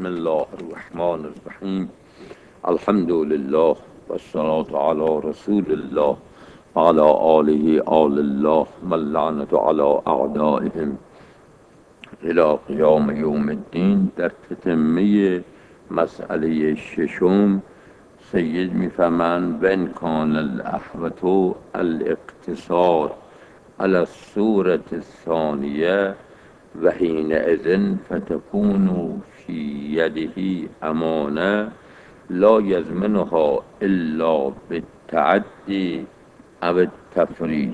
بسم الله الرحمن الرحیم. الحمد لله و الصلاة علی رسول الله و علی آله آل الله و اللعنة علی اعدائهم الی قیام یوم الدین. در تتمه مسئله ششم سید میفهمند و ان کان الاحوط الاقتصار علی الصورة الثانیه و حینئذ فتكون في يده امانه لا یضمنها الا بالتعدی او التفرید.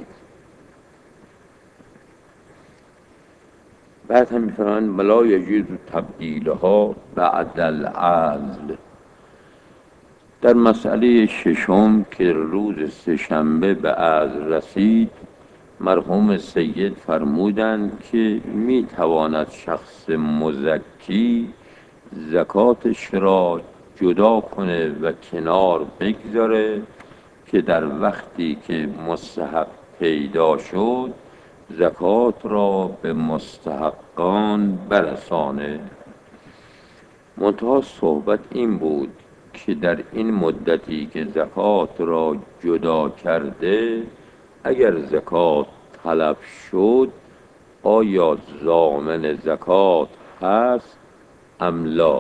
بعد هم میفرمایند ولا یجوز تبدیلها بعد العزل. در مسئله ششم که روز سه‌شنبه به عزل رسید، مرحوم سید فرمودند که میتواند شخص مزکی زکاتش را جدا کنه و کنار بگذاره که در وقتی که مستحق پیدا شد زکات را به مستحقان برسانه. منتها صحبت این بود که در این مدتی که زکات را جدا کرده اگر زکات طلب شد آیا ضامن زکات هست ام لا.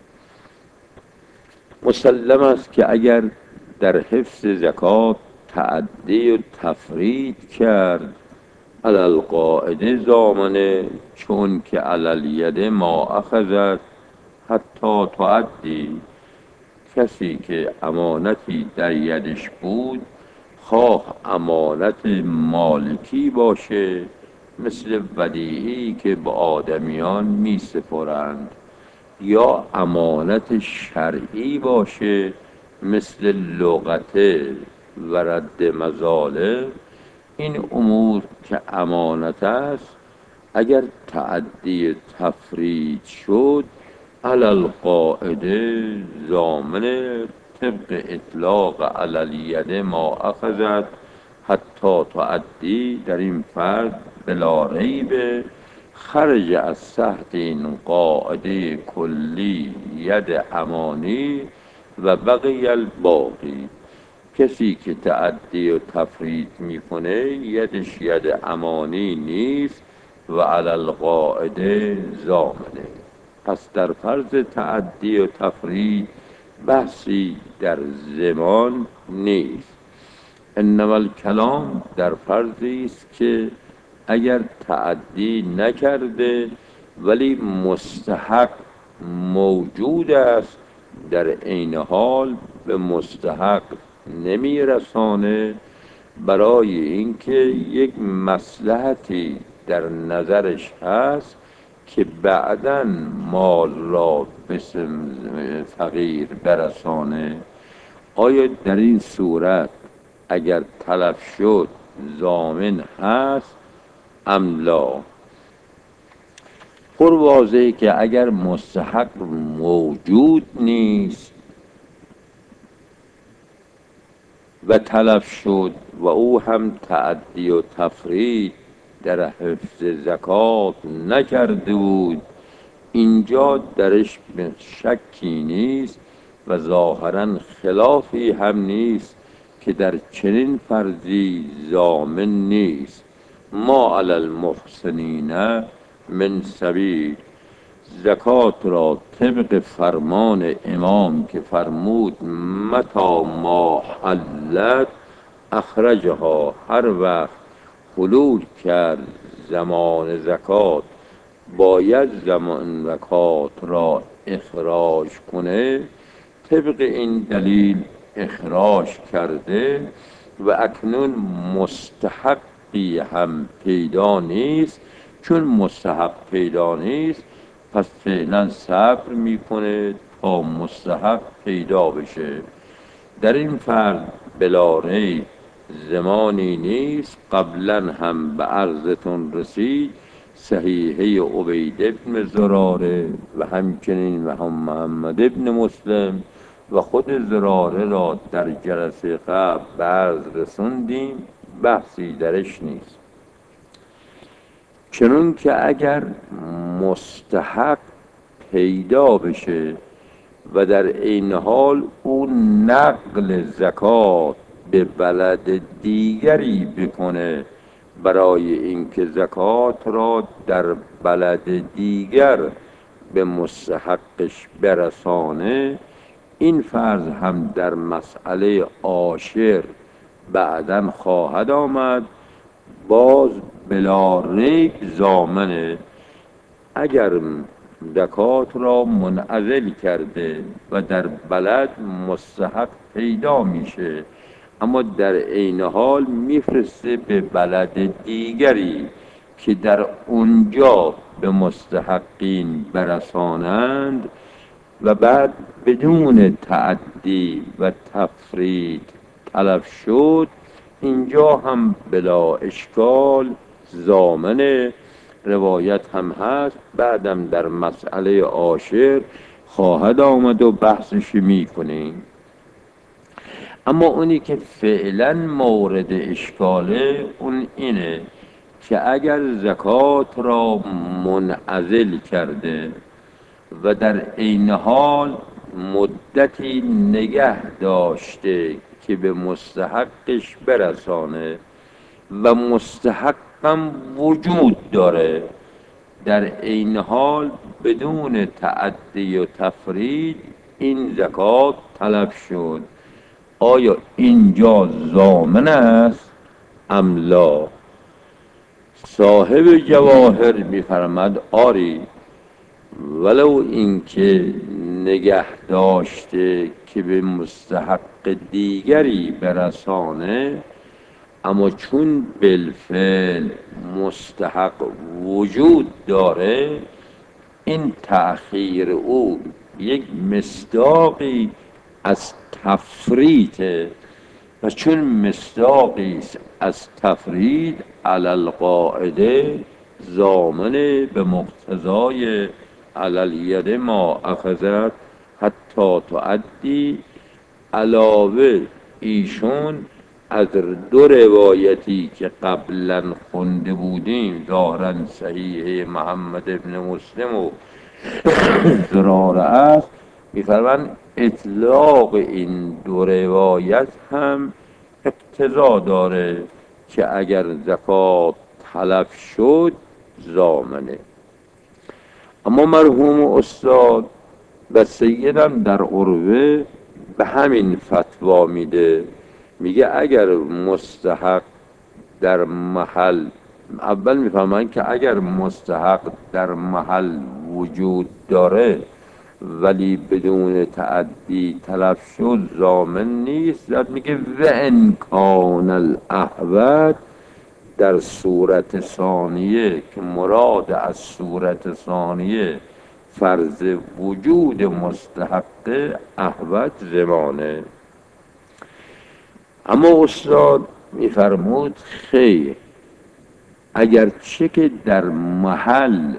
مسلم است که اگر در حفظ زکات تعدی و تفرید کرد علی القاعده ضامنه، چون که علی الید ما اخذت حتی تعدی. کسی که امانتی در یدش بود، خواه امانت مالکی باشه مثل ودیعی که به آدمیان می سپرند، یا امانت شرعی باشه مثل لغته و رد مظالم، این امور که امانت است اگر تعدی تفرید شد علی القاعده ضامن طبق اطلاق علی الید ما اخذت حتی تعدی. در این فرد بلا ریب خرج از تحت این قاعده کلی ید امانی و بقی الباقی. کسی که تعدی و تفرید میکنه یدش ید امانی نیست و علی القاعده ضامنه. پس در فرض تعدی و تفرید بحثی در زمان نیست. انما الکلام در فرضی است که اگر تعدی نکرده ولی مستحق موجود است، در عین حال به مستحق نمیرسانه، برای اینکه یک مصلحتی در نظرش هست که بعداً مال را به فقیر برسانه. آیا در این صورت اگر طلب شد ضامن هست ام لا؟ پر واضحه که اگر مستحق موجود نیست و طلب شد و او هم تعدی و تفرید در حفظ زکات نکرده بود، اینجا درش شکی نیست و ظاهرا خلافی هم نیست که در چنین فرضی ضامن نیست. ما علی المحسنین من سبیل. زکات را طبق فرمان امام که فرمود متی ما حلت اخرجها، هر وقت حلول کرد زمان زکات باید زمان زکات را اخراج کنه، طبق این دلیل اخراج کرده و اکنون مستحقی هم پیدا نیست. چون مستحق پیدا نیست پس فعلا صبر میکنه تا مستحق پیدا بشه. در این فرد بلا ریب زمانی نیست. قبلا هم به عرضتون رسید صحیحه عبید بن زراره و همچنین و هم محمد بن مسلم و خود زراره را در جلسه قبل به عرض رسوندیم، بحثی درش نیست. چنون که اگر مستحق پیدا بشه و در این حال او نقل زکات به بلد دیگری بکنه برای اینکه زکات را در بلد دیگر به مستحقش برسانه، این فرض هم در مسئله عاشر بعداً خواهد آمد. باز بلا ریب ضامنه اگر زکات را منعزل کرده و در بلد مستحق پیدا میشه، اما در عین حال میفرسته به بلد دیگری که در اونجا به مستحقین برسانند و بعد بدون تعدی و تفرید تلف شد، اینجا هم بلا اشکال ضامن. روایت هم هست، بعدم در مسئله عاشر خواهد آمد و بحثش میکنیم. اما اونی که فعلا مورد اشکاله اون اینه که اگر زکات را منعزل کرده و در عین حال مدتی نگه داشته که به مستحقش برسانه و مستحقم وجود داره، در عین حال بدون تعدی و تفرید این زکات طلب شد، آیا اینجا ضامن است ام لا؟ صاحب جواهر میفرماد آری، ولو اینکه نگه داشته که به مستحق دیگری برسانه، اما چون بالفعل مستحق وجود داره، این تأخیر او یک مصداقی از تفریطه و چون مصداقی از تفرید علی القاعده ضامن به مقتضای علی الید ما اخذت حتی تعدی. علاوه ایشون از دو روایتی که قبلا خونده بودیم، ظاهرا صحیح محمد ابن مسلم و زراره است، میفرمایند اطلاق این دو روایت هم اقتضا داره که اگر زکات تلف شد ضامنه. اما مرحوم استاد و سیدم در عروه به همین فتوا میده، میگه اگر مستحق در محل، اول میفهمن که اگر مستحق در محل وجود داره ولی بدون تعدی تلف شد ضامن نیست. بعد میگه و انکان الاحوت در صورت ثانیه که مراد از صورت ثانیه فرض وجود مستحق احوت زمانه. اما استاد میفرمود خیر، اگرچه که در محل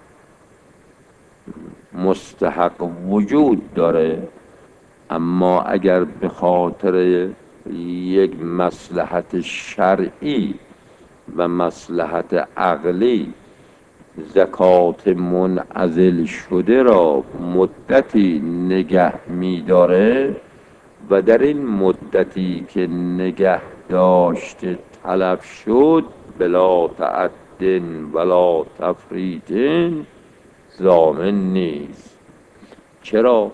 مستحق وجود داره، اما اگر به خاطر یک مصلحت شرعی و مصلحت عقلی زکات منعزل شده را مدتی نگه می‌داره و در این مدتی که نگه داشته تلف شد بلا تعدن ولا تفریطن، ضامن نیست. چرا؟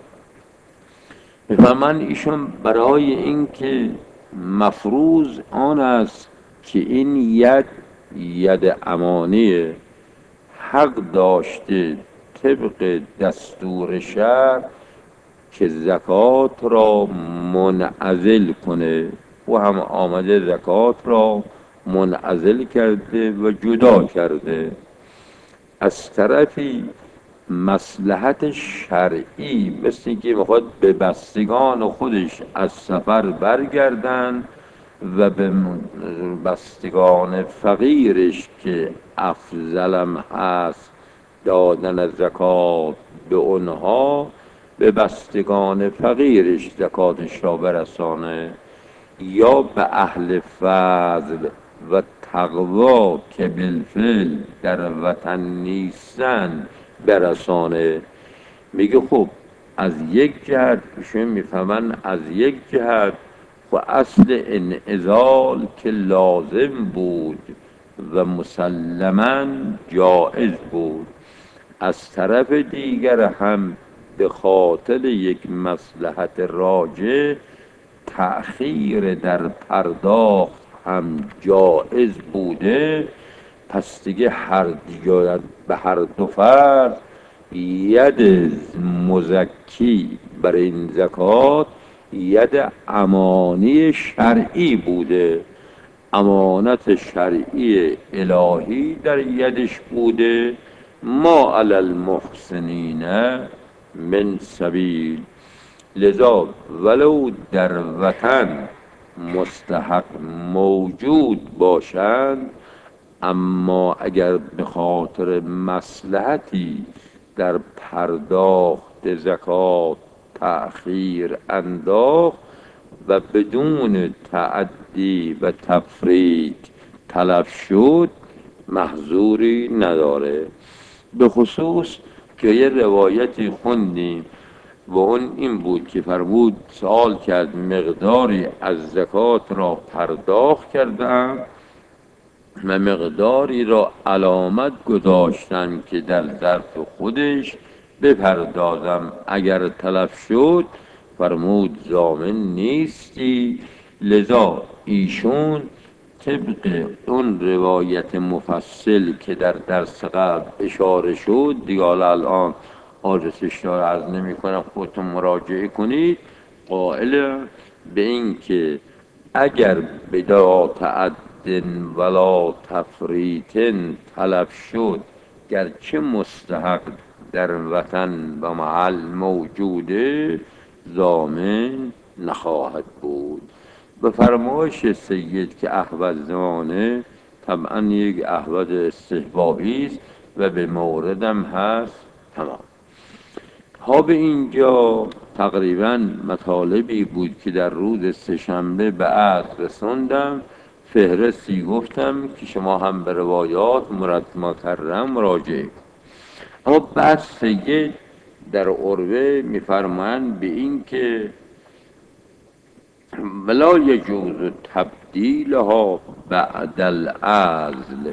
من ایشون برای اینکه مفروض آن است که این ید امانیه، حق داشته طبق دستور شرع که زکات را منعزل کنه، او هم آمده زکات را منعزل کرده و جدا کرده. از طرفی مصلحت شرعی مثل که میخواد به بستگان خودش از سفر برگردن و به بستگان فقیرش که افضلم هست دادن زکات به اونها، به بستگان فقیرش زکاتش را برسانه، یا به اهل فضل و تقوا که بالفعل در وطن نیستن برسانه. میگه خب از یک جهت ایشون میفهمن از یک جهت و اصل انعزال که لازم بود و مسلما جائز بود، از طرف دیگر هم به خاطر یک مصلحت راجع تأخیر در پرداخت هم جائز بوده. پس دیگه به هر دو فرد ید مزکی بر این زکات ید امانی شرعی بوده، امانت شرعی الهی در یدش بوده. ما علی المحسنین من سبیل. لذا ولو در وطن مستحق موجود باشند، اما اگر به خاطر مصلحتی در پرداخت زکات تأخیر انداخت و بدون تعدی و تفریط تلف شد، محظوری نداره. به خصوص که یه روایتی خوندیم و اون این بود که فرمود سوال کرد مقداری از زکات را پرداخت کردم و مقداری را علامت گذاشتم که در ظرف خودش بپردازم، اگر تلف شد فرمود ضامن نیستی. لذا ایشون طبق اون روایت مفصل که در درس قبل اشاره شد، دیگه حالا الان آدرسش را عرض نمی کنم، خودتون مراجعه کنید، قائل به این که اگر بلا تعد ولا تفریط تلف شد، گرچه مستحق در وطن و محل موجوده، ضامن نخواهد بود. به فرمایش سید که احوال زمانه طبعا یک احوال استحبابی است و به موردم هست. تمام. ها به اینجا تقریبا مطالبی بود که در روز سه‌شنبه به عرض رسوندم. فهرستی گفتم که شما هم به روایات مکرم مراجعه کنید. اما بعد سید در عروه میفرمایند به این که ولا یجوز تبدیلها بعد العزل.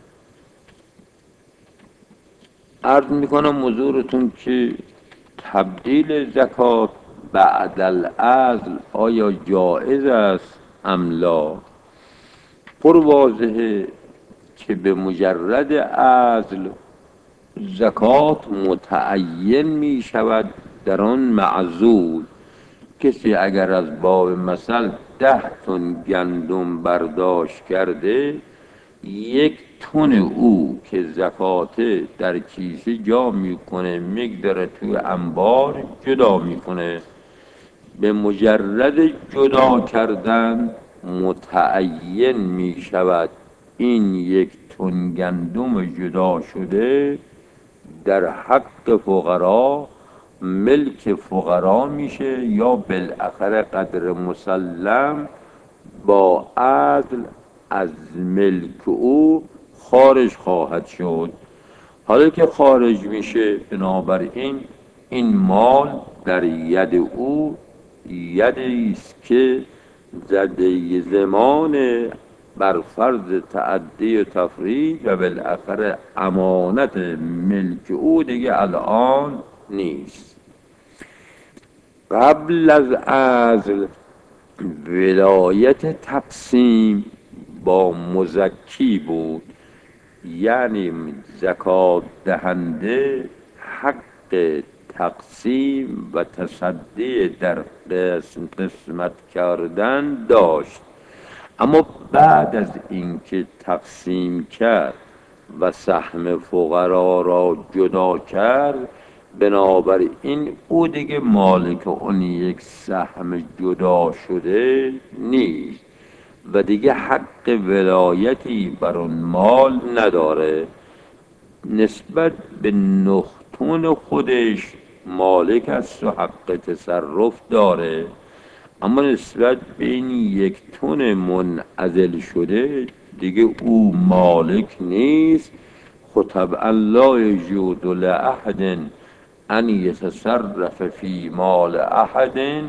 عرض میکنم حضورتون که تبدیل زکات بعد العزل آیا جائز است ام لا؟ پر واضحه که به مجرد عزل زکات متعین می شود در آن معزول. کسی اگر از باب مثل 10 تن گندم برداشت کرده، 1 تن او که زکات در کیسه جا میکنه میگذاره توی انبار جدا میکنه. به مجرد جدا کردن متعین می شود این 1 تن گندم جدا شده در حق فقرا ملک فقرا میشه، یا بالاخره قدر مسلم با عدل از ملک او خارج خواهد شد. حالا که خارج میشه، بنابراین این مال در ید او یدی است که زده زمان بر فرض تعدی و تفرید و بالاخره امانت ملک او دیگه الان نیست. قبل از عزل ولایت تقسیم با مزکی بود، یعنی زکات دهنده حق تقسیم و تصدی در قسمت کردن داشت. اما بعد از اینکه تقسیم کرد و سهم فقرا را جدا کرد، بنابراین او دیگه مالک اون 1 سهم جدا شده نیست و دیگه حق ولایتی بر اون مال نداره. نسبت به 9 تن خودش مالک است و حق تصرف داره، اما نسبت به این 1 تن منعزل شده دیگه او مالک نیست. خب طبعا لا یجوز لأحد ان یتصرف فی مال احد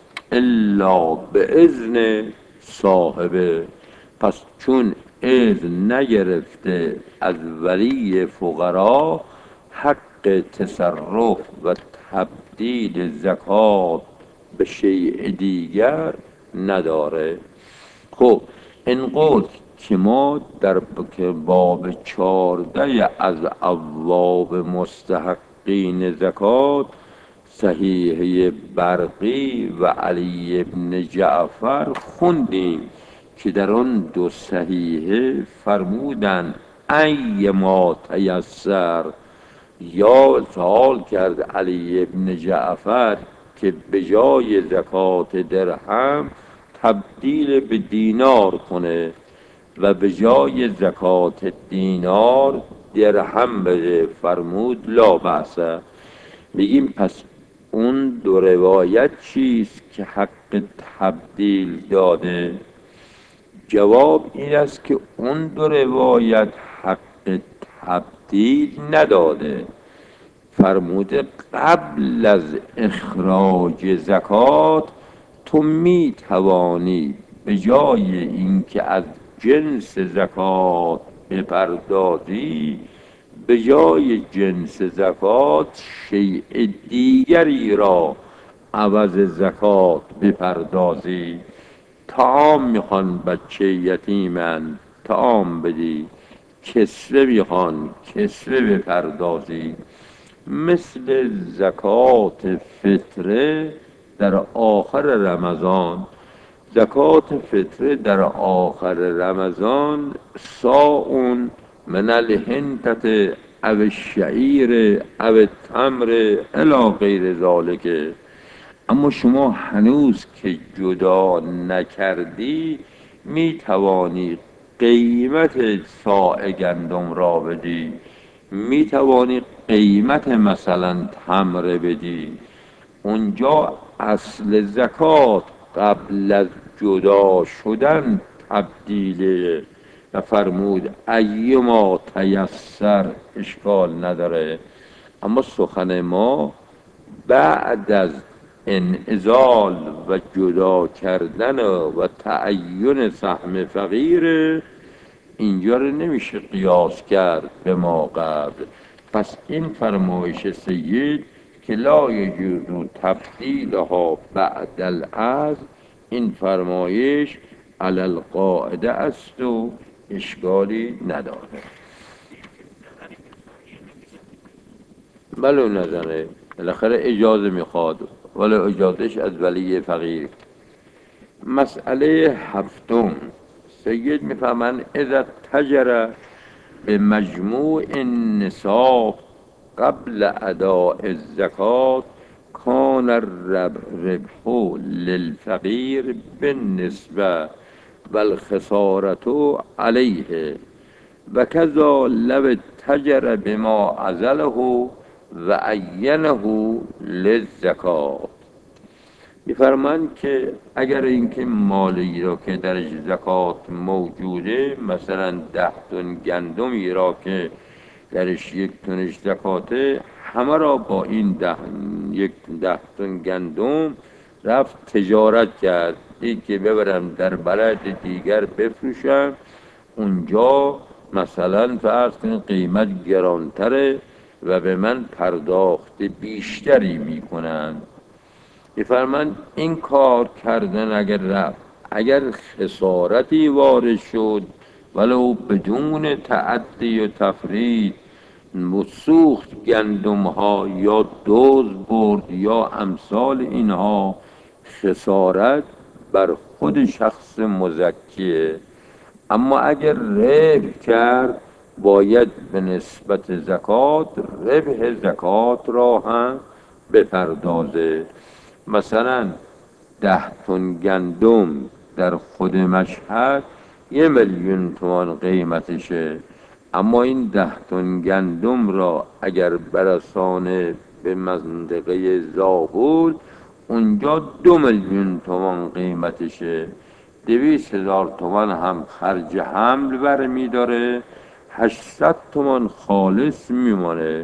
الا به اذن صاحبه. پس چون اذن نگرفته از ولی فقرا، حق تصرف و تبدیل زکات به شیء دیگر نداره. خب این قول که ما در باب 14 از ابواب مستحقین زکات صحیحه برقی و علی ابن جعفر خوندیم که در آن دو صحیحه فرمودند ای ما تیسر. یا سوال کرد علی ابن جعفر که به جای زکات درهم تبدیل به دینار کنه و به جای زکات دینار درهم بده. فرمود لا بأس. میگیم پس اون دو روایت چیست که حق تبدیل داده؟ جواب این است که اون دو روایت حق تبدیل نداده. فرموده قبل از اخراج زکات تو می توانی به جای اینکه از جنس زکات بپردازی، به جای جنس زکات شیء دیگری را عوض زکات بپردازی. طعام میخوان بچه یتیمن، طعام بدی. کسوه میخوان، کسوه بپردازی. مثل زکات فطره در آخر رمضان. زکات فطره در آخر رمضان ساعون من الهنتت او الشعیر او التمر الی غیر ذالک. اما شما هنوز که جدا نکردی می توانی قیمت صاع گندم را بدی، می توانی قیمت مثلا تمر بدی. اونجا اصل زکات قبل از جدا شدن تبدیله و فرمود ایما تیسر، اشکال نداره. اما سخن ما بعد از انعزال و جدا کردن و تعین سهم فقیر، اینجا رو نمیشه قیاس کرد به ما قبل. پس این فرمایش سید که لا یجوز تبدیلها بعد العزل، این فرمایش علی القاعده است و اشکالی نداره. بلو نزنه، بالاخره اجازه میخواد ولی اجازهش از ولی فقیر. مسئله هفتم، سید میفهمن اذا تجر به مجموع النصاب قبل اداء الزکات کان الربح للفقیر بالنسبه و الخسارة علیه و کذا لو تجر بما عزله و عینه للزکات. میفرمایند که اگر اینکه مالی را که درش زکات موجوده، مثلا 10 تن گندمی را که درش 1 تنش زکاته، همه را با این 10 تن گندم رفت تجارت کرد، این که ببرم در بلد دیگر بفروشم، اونجا مثلا فرض کنید قیمت گرانتره و به من پرداخت بیشتری میکنند. میفرمایند این کار کردن اگر رفت، اگر خسارتی وارد شد ولو بدون تعدی و تفرید، سوخت گندم ها یا دزد برد یا امثال اینها، خسارت بر خود شخص مزکیه. اما اگر ربح کرد باید به نسبت زکات ربح زکات را هم بپردازه. مثلا 10 تن گندم در خود مشهد 1,000,000 تومان قیمتشه، اما این 10 تن گندم را اگر برسانه به منطقه زابل، اونجا 2,000,000 تومان قیمتشه. 200,000 تومان هم خرج حمل برمی داره، 800 تومان خالص میمانه.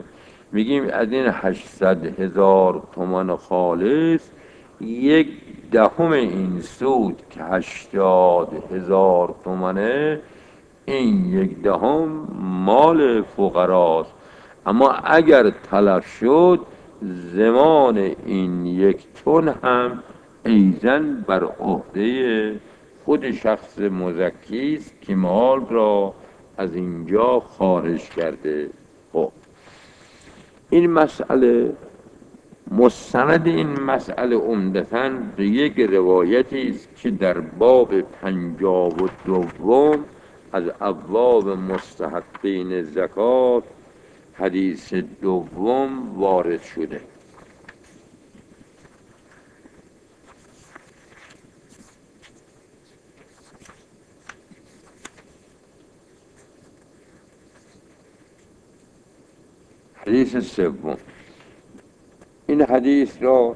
میگیم از این 800,000 تومان خالص 1/10 این سود که 80,000 تومانه، این 1/10 مال فقراست. اما اگر تلف شد، زمان این 1 تن هم ایزن بر عهده خود شخص مزکی است که مال را از اینجا خارج کرده. خب این مسئله، مستند این مسئله عمدتاً به یک روایتی است که در باب 52 از ابواب مستحقین زکات حدیث دوم وارد شده. حدیث سوم، این حدیث را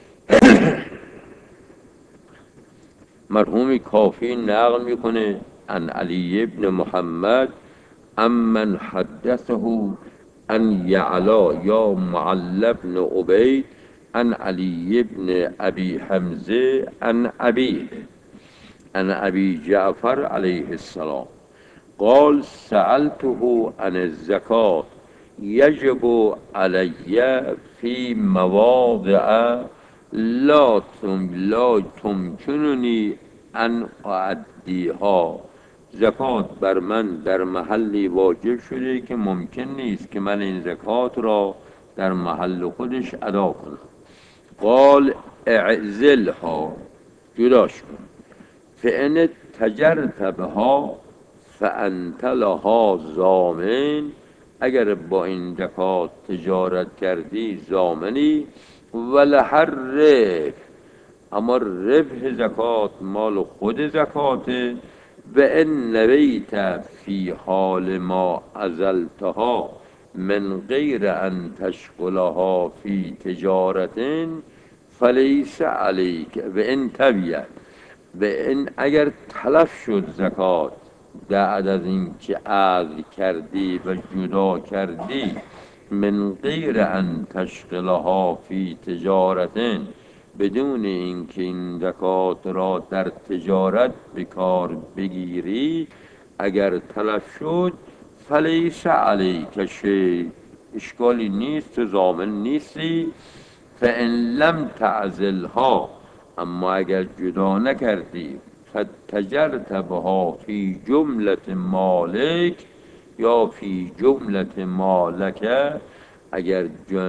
مرحوم کافی نقل میکنه عن علی بن محمد امن حدثه عن یعلا یا معل بن عبید عن علی بن ابی حمزه عن ابیه عن ابی جعفر علیه السلام قال سألته عن الزکات یجب علی فی مواضع لا تمکننی ان اعدیها. زکات بر من در محلی واجب شده که ممکن نیست که من این زکات را در محل خودش ادا کنم. قال اعزلها، جداش کن. فان تجرت بها فانت لها ضامن، اگر با این زکات تجارت کردی ضامنی. ولها الربح، اما ربح زکات مال خود زکاته. و ان نویت فی حال ما ازلتها من غیر ان تشغلها فی تجارت فلیس علیک. و ان تبیت، و این اگر تلف شد زکات بعد از این که عزل کردی و جدا کردی، من غیر ان تشغلها فی تجارت، بدون اینکه این زکات را در تجارت به کار بگیری، اگر تلف شد فلیس علیک شیء، اشکالی نیست، تو ضامن نیستی. فان لم تعزلها، اما اگر جدا نکردی، فتجرت بها فی جملت مالک یا فی جملت مالک، اگر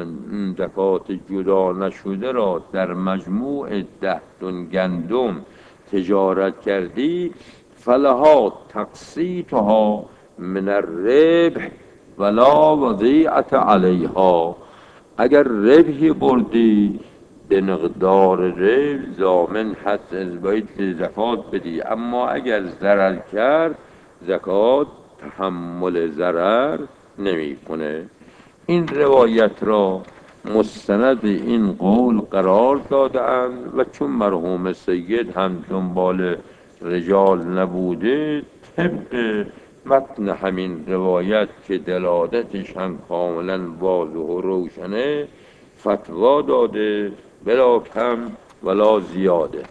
زکات جدا نشده را در مجموع 10 تن گندم تجارت کردی، فلها تقسیطها من الربح ولا وضیعة علیها. اگر ربحی بردی به مقدار ربح ضامن هست، از باید زکات بدی. اما اگر ضرر کرد، زکات تحمل ضرر نمیکنه. این روایت را مستند این قول قرار دادند و چون مرحوم سید هم دنبال رجال نبوده، طبق متن همین روایت که دلالتش هم کاملا واضح و روشنه، فتوا داده بلا کم ولا زیاده.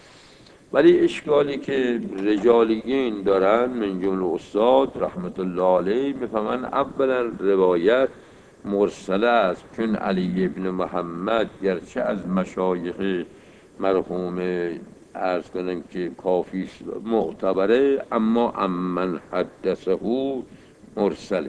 ولی اشکالی که رجالیین دارن من جمله استاد رحمت الله علیه میفهمن اولا روایت مرسله است، چون علی ابن محمد گرچه از مشایخ مرحوم عرض کنم که کافی معتبره، اما امن حدثه مرسله.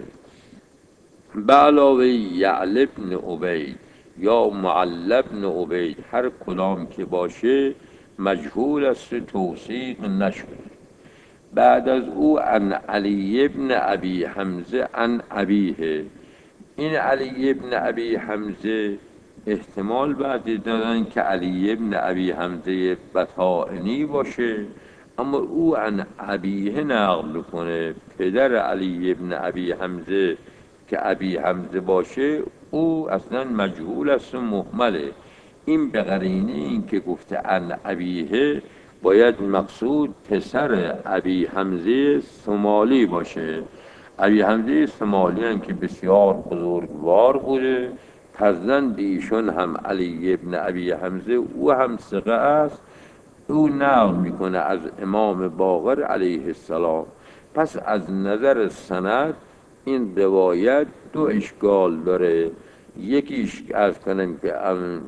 به علاوه یعل ابن عبید یا معل ابن عبید، هر کدام که باشه مجهول است، توثیق نشده. بعد از او عن علی ابن ابی حمزه عن ابیه، این علی ابن ابی حمزه احتمال بعدی دادن که علی ابن ابی حمزه بطائنی باشه، اما او عن ابیه نقل کنه، پدر علی ابن ابی حمزه که ابی حمزه باشه او اصلا مجهول است و مهمله. این به قرینه این که گفته عن ابیه، باید مقصود پسر ابی حمزه ثمالی باشه. ابی حمزه سمالی که بسیار بزرگوار بوده، فرزند ایشون هم علی ابن ابی حمزه او هم ثقه است. او نقل میکنه از امام باقر علیه السلام. پس از نظر سند این روایت دو اشکال داره. یکیش از کنم که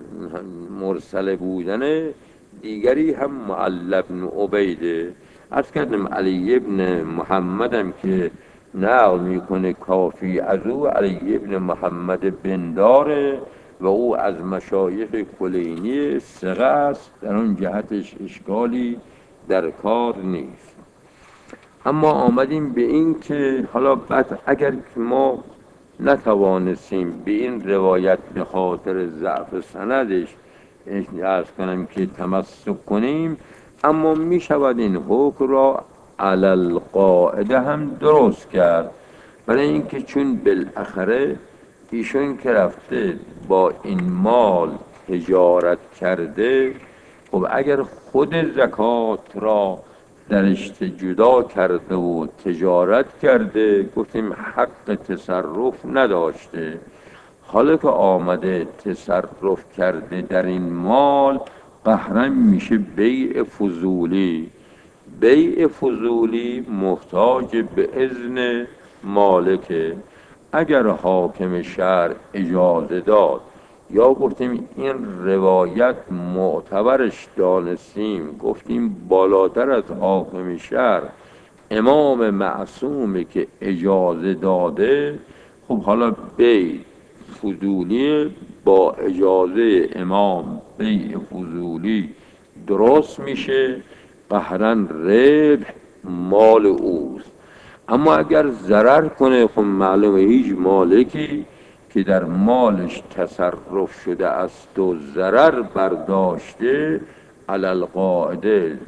مرسل بودنه، دیگری هم معل ابن عبیده. از کردم علی ابن محمدم که نقل میکنه کافی از او علی ابن محمد بن داره و او از مشایخ کلینی ثقه است، در اون جهتش اشکالی در کار نیست. اما آمدیم به این که حالا بعد اگر که ما نتوانستیم به این روایت به خاطر ضعف سندش ارز کنم که تمسک کنیم، اما می شود این حکم را علی القاعده هم درست کرد. برای اینکه چون بالاخره ایشون که رفته با این مال تجارت کرده، خب اگر خود زکات را درش جدا کرده و تجارت کرده، گفتیم حق تصرف نداشته. حالا که آمده تصرف کرده در این مال، قهرن میشه بیع فضولی. بیع فضولی محتاج به اذن مالکه. اگر حاکم شهر اجازه داد یا گفتیم این روایت معتبرش دانستیم، گفتیم بالاتر از حاکم شهر امام معصومی که اجازه داده، خب حالا بیع فضولی با اجازه امام بیع فضولی درست میشه، قهرن ربح مال اوست. اما اگر ضرر کنه، خب معلومه هیچ مالکی که در مالش تصرف شده است و ضرر برداشته، علی القاعده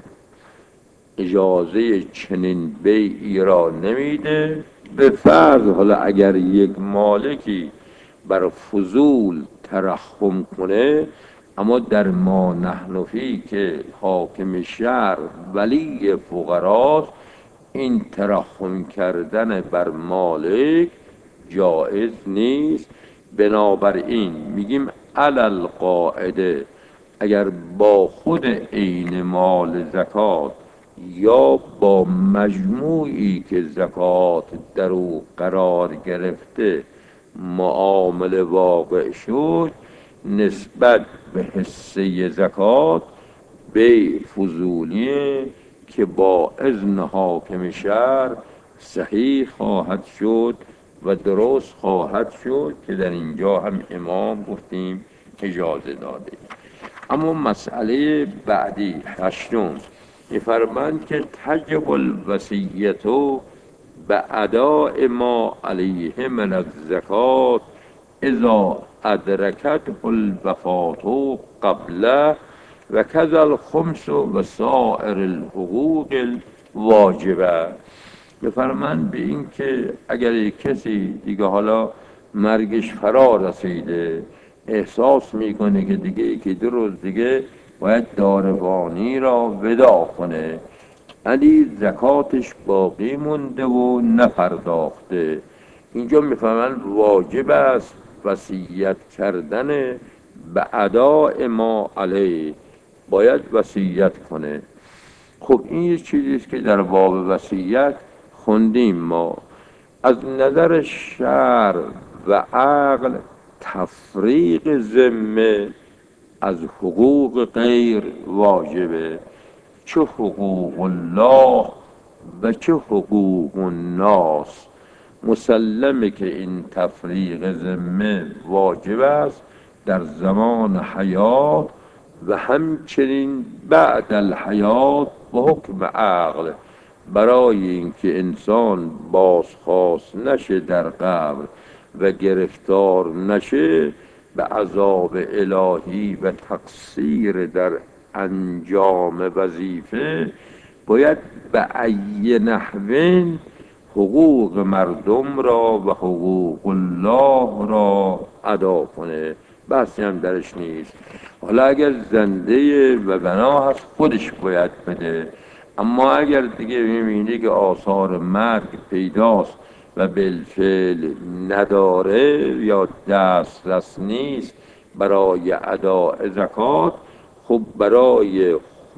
اجازه چنین بیعی را نمیده. به فرض حالا اگر یک مالکی بر فضول ترحم کنه، اما در ما نحن فی که حاکم شهر ولی فقراست، این ترحم کردن بر مالک جایز نیست. بنابراین میگیم علی القاعده اگر با خود عین مال زکات یا با مجموعی که زکات در او قرار گرفته معامله واقع شد، نسبت به حصه زکات بیع فضولیه که با اذن حاکم شهر صحیح خواهد شد و درست خواهد شد، که در اینجا هم امام گفتیم اجازه داده. اما مسئله بعدی هشتم می‌فرماند که تجب الوصیت به اداء ما علیه من الزکات اذا ادرکت الوفات قبله و کذا الخمس و سائر الحقوق الواجبه. بفرمند به این که اگر کسی دیگه حالا مرگش فرا رسیده، احساس میکنه که دیگه یکی دو روز دیگه باید داروانی را ودا کنه، ولی زکاتش باقی مونده و نپرداخته، اینجا میفهمن واجب است وصیت کردن به اداء ما علیه، باید وصیت کنه. خب این یه چیزیست که در باب وصیت خوندیم ما. از نظر شرع و عقل تفریق ذمه از حقوق غیر واجبه، چه حقوق الله و چه حقوق الناس. مسلمه که این تفریق ذمه واجب است در زمان حیات و همچنین بعد الحیات و حکم عقل، برای اینکه انسان بازخواست نشه در قبر و گرفتار نشه به عذاب الهی و تقصیر در انجام وظیفه، باید به ای نحوین حقوق مردم را و حقوق الله را ادا کنه. بحثی هم درش نیست. حالا اگر زنده و بنا هست خودش باید بده، اما اگر دیگه میبینی که آثار مرگ پیداست و بالفعل نداره یا دسترس نیست برای اداء زکات، خب برای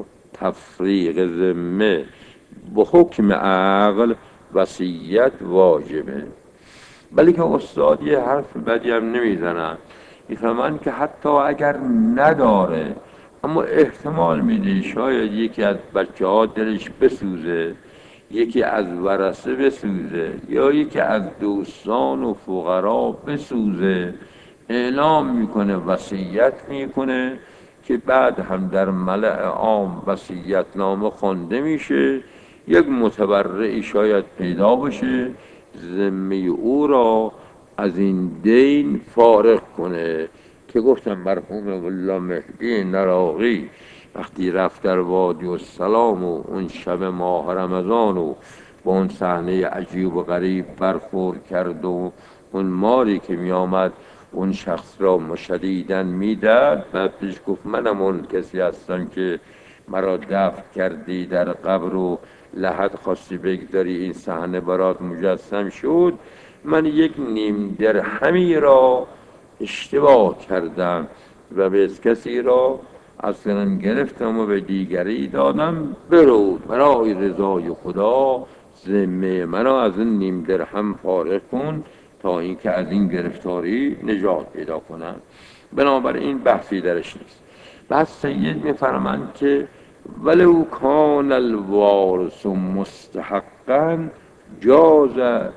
تفریق ذمه به حکم عقل وصیت واجبه. ولی که استاد یه حرف بدی هم نمیزنن، میفهمن که حتی اگر نداره اما احتمال میده شاید یکی از بچه ها دلش بسوزه، یکی از ورثه بسوزه، یا یکی از دوستان و فقرا بسوزه، اعلام میکنه وصیت میکنه که بعد هم در ملأ عام وصیت نامه خوانده میشه، یک متبرعی شاید پیدا بشه ذمه او را از این دین فارغ کنه. که گفتم مرحوم والله مهدی نراقی وقتی رفت در وادی السلام و اون شب ماه رمضان و با اون صحنه عجیب و غریب برخورد کرد و اون ماری که می آمد اون شخص را شدیداً میداد، بعد پیش گفت منم اون کسی هستم که مرا دفن کردی در قبر و لحد خواستی بگذاری، این صحنه برات مجسم شد، من یک نیم درهمی را اشتباه کردم و به کسی را اصلا گرفتم و به دیگری دادم، برو برای رضای خدا ذمه منو از این نیم درهم فارغ کن تا اینکه از این گرفتاری نجات پیدا کنم. بنابراین بحثی درش نیست. بعد سید میفرمند که ولو کان الوارث مستحقا جاز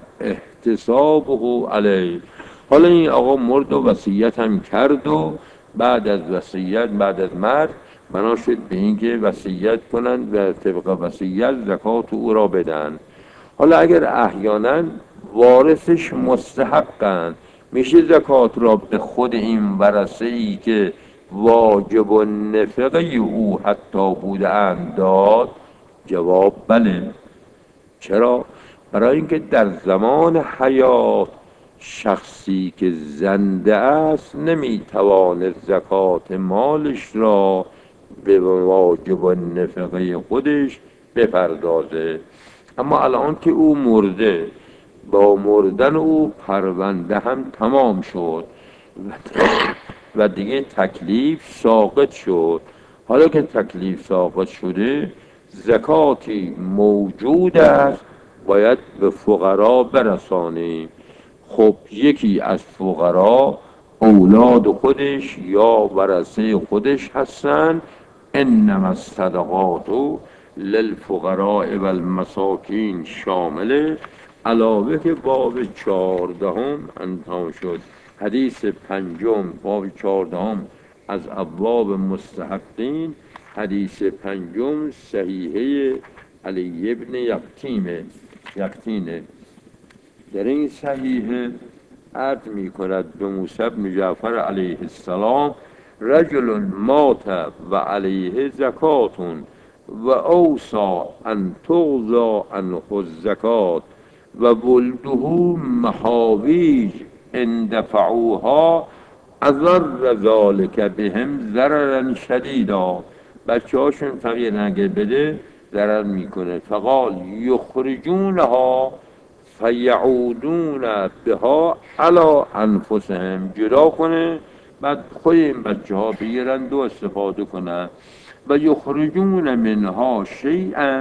احتسابه علیه. حالا این آقا مرد و وصیت هم کرد و بعد از وصیت، بعد از مرگ بنا شد به اینکه وصیت کنند و طبق وصیت زکات او را بدن. حالا اگر احیانا وارثش مستحقن، میشه زکات را به خود این ورثه ای که واجب و نفقه او حتی بودند داد؟ جواب بله. چرا؟ برای اینکه در زمان حیات شخصی که زنده است نمیتواند زکات مالش را به واجب و نفقه خودش بپردازه، اما الان که او مرده، با مردن او پرونده هم تمام شد و دیگه تکلیف ساقط شد. حالا که تکلیف ساقط شده زکاتی موجود است باید به فقرا برسانیم. خب یکی از فقرا اولاد خودش یا ورثه خودش هستن، انما الصدقات للفقراء و المساکین شامله، علاوه که باب 14 انتهام شد. حدیث 5 باب 14 از ابواب مستحقین، حدیث 5 صحیحه علی ابن یقطینه. در این صحیحه عرض می کند به موسی بن جعفر علیه السلام رجل مات و علیه زکات و اوصا ان تغضى عنه الزکات و ولده محاویج ان دفعوها اضر ذلك بهم ضررا شدیدا. بچه هاشون فقیر نگه بده ضرر میکنه. فقال یخرجونها فیعودون بها علی انفسهم، جدا کنه بعد خود این بچه ها بگیرند و استفاده کنند. و یخرجون منها شیئا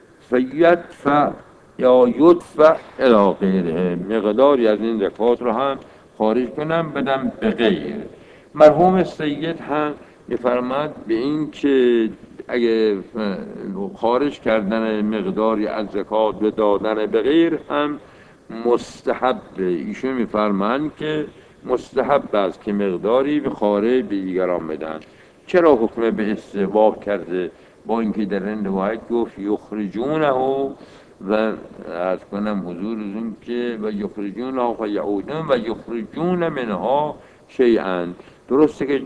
فیدفع یا یدفع الی غیره، مقداری از این زکات رو هم خارج کنم بدم به غیر. مرحوم سید هم میفرماد به این که اگه خارج کردن مقداری از زکات به دادن به غیر هم مستحبه. ایشون میفرمایند که مستحب است که مقداری به خارج به دیگران بدن. چرا حکم به استحباب کرده؟ با اینکه در این روایت گفت یخرجونه و از کنم حضورتون که و یخرجونه و یعودون و یخرجون منها شیئا. درسته که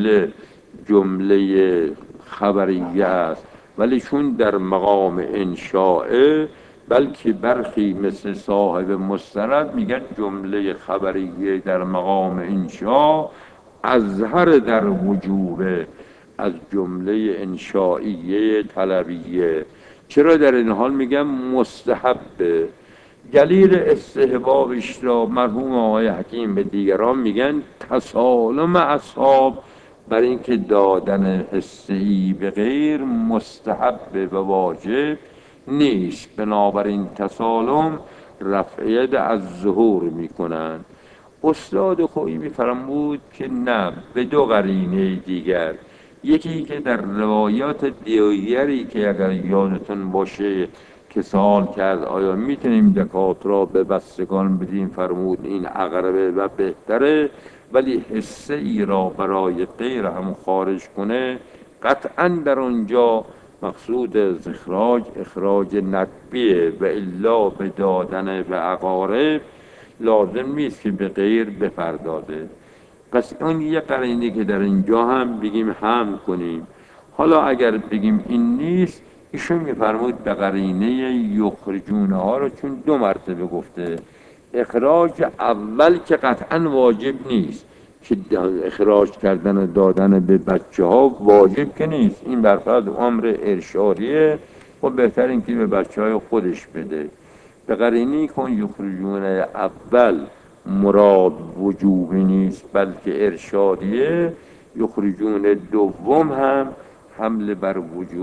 جمله خبریه است، ولی چون در مقام انشاءه بلکه برخی مثل صاحب مستند میگن جمله خبریه در مقام انشاء اظهر در وجوبه از جمله انشائیه طلبیه. چرا در این حال میگم مستحبه؟ دلیل استحبابش را مرحوم آقای حکیم به دیگران میگن تسالم اصحاب، بر اینکه دادن حسه‌ای به غیر مستحب و واجب نیست، بنابراین تسالم رفع از ظهور میکنند. استاد خویی میفرمود که نه، به دو قرینه دیگر. یکی که در روایات دیگری که اگر یادتون باشه که سوال کرد آیا میتونیم زکات را به بستگان بدیم، فرمود این اقربه و بهتره، ولی حصه ای را برای غیر هم خارج کنه قطعا در اونجا مقصود از اخراج ندبیه، و الا به دادن به اقارب لازم نیست که به غیر بپردازه. پس اون یه قرینه که در اینجا هم بگیم هم کنیم. حالا اگر بگیم این نیست، ایشون میفرمود به قرینه یخرجونه ها رو، چون دو مرتبه گفته. اخراج اول که قطعا واجب نیست، که اخراج کردن و دادن به بچه ها واجب که نیست، این برفرض امر ارشادیه و بهتر این که به بچه های خودش بده. به قرینه کن یخرجون اول مراد وجوبی نیست بلکه ارشادیه، یخرجون دوم هم حمل بر وجوب